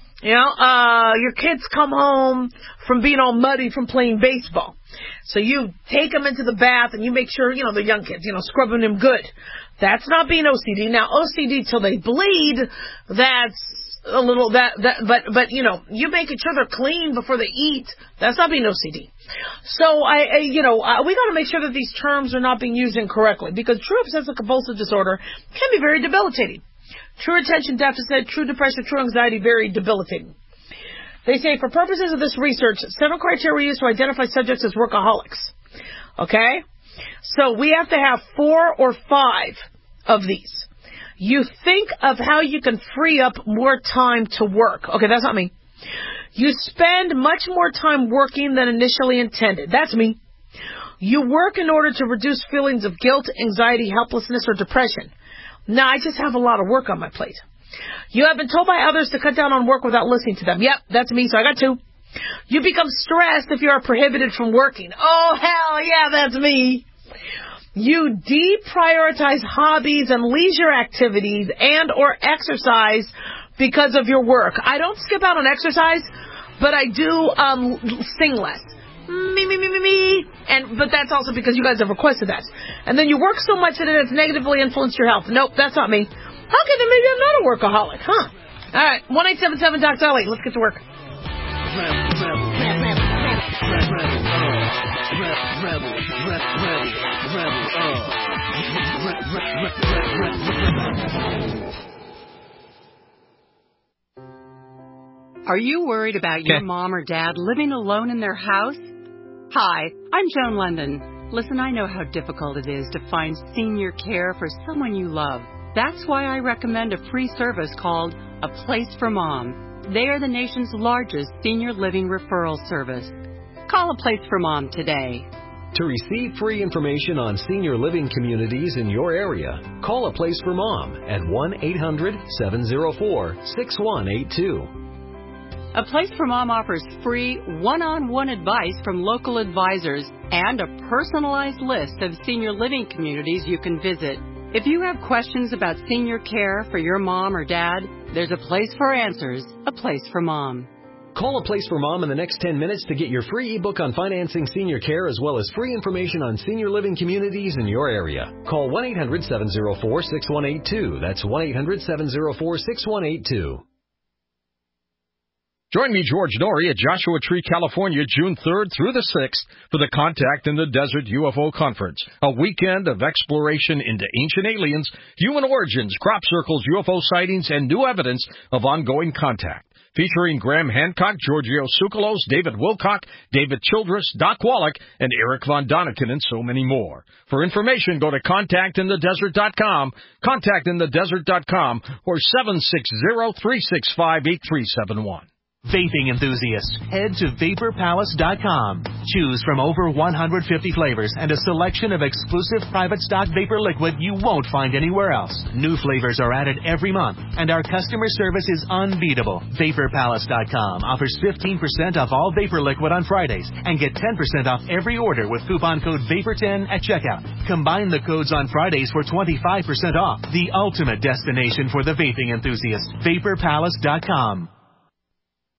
Your kids come home from being all muddy from playing baseball. So you take them into the bath and you make sure, the young kids, scrubbing them good. That's not being OCD. Now, OCD till they bleed, that's a little, but you making sure they're clean before they eat, that's not being OCD. So we got to make sure that these terms are not being used incorrectly, because true obsessive compulsive disorder can be very debilitating. True attention deficit, true depression, true anxiety, very debilitating. They say, for purposes of this research, 7 criteria were used to identify subjects as workaholics. Okay? So we have to have 4 or 5 of these. You think of how you can free up more time to work. Okay, that's not me. You spend much more time working than initially intended. That's me. You work in order to reduce feelings of guilt, anxiety, helplessness, or depression. Now, I just have a lot of work on my plate. You have been told by others to cut down on work without listening to them. Yep, that's me, so I got 2. You become stressed if you are prohibited from working. Oh, hell yeah, that's me. You deprioritize hobbies and leisure activities and or exercise because of your work. I don't skip out on exercise, but I do sing less. Me. But that's also because you guys have requested that. And then you work so much that it has negatively influenced your health. Nope, that's not me. Okay, then maybe I'm not a workaholic, huh? All right, 1-877-DOC-DOLLY. Let's get to work. Are you worried about your mom or dad living alone in their house? Hi, I'm Joan London. Listen, I know how difficult it is to find senior care for someone you love. That's why I recommend a free service called A Place for Mom. They are the nation's largest senior living referral service. Call A Place for Mom today. To receive free information on senior living communities in your area, call A Place for Mom at 1-800-704-6182. A Place for Mom offers free one-on-one advice from local advisors and a personalized list of senior living communities you can visit. If you have questions about senior care for your mom or dad, there's a place for answers, A Place for Mom. Call A Place for Mom in the next 10 minutes to get your free ebook on financing senior care, as well as free information on senior living communities in your area. Call 1-800-704-6182. That's 1-800-704-6182. Join me, George Norrie, at Joshua Tree, California, June 3rd through the 6th for the Contact in the Desert UFO Conference, a weekend of exploration into ancient aliens, human origins, crop circles, UFO sightings, and new evidence of ongoing contact. Featuring Graham Hancock, Giorgio Tsoukalos, David Wilcock, David Childress, Doc Wallach, and Eric Von Daniken, and so many more. For information, go to contactinthedesert.com, contactinthedesert.com, or 760-365-8371. Vaping enthusiasts, head to VaporPalace.com. Choose from over 150 flavors and a selection of exclusive private stock vapor liquid you won't find anywhere else. New flavors are added every month, and our customer service is unbeatable. VaporPalace.com offers 15% off all vapor liquid on Fridays and get 10% off every order with coupon code VAPOR10 at checkout. Combine the codes on Fridays for 25% off. The ultimate destination for the vaping enthusiast. VaporPalace.com.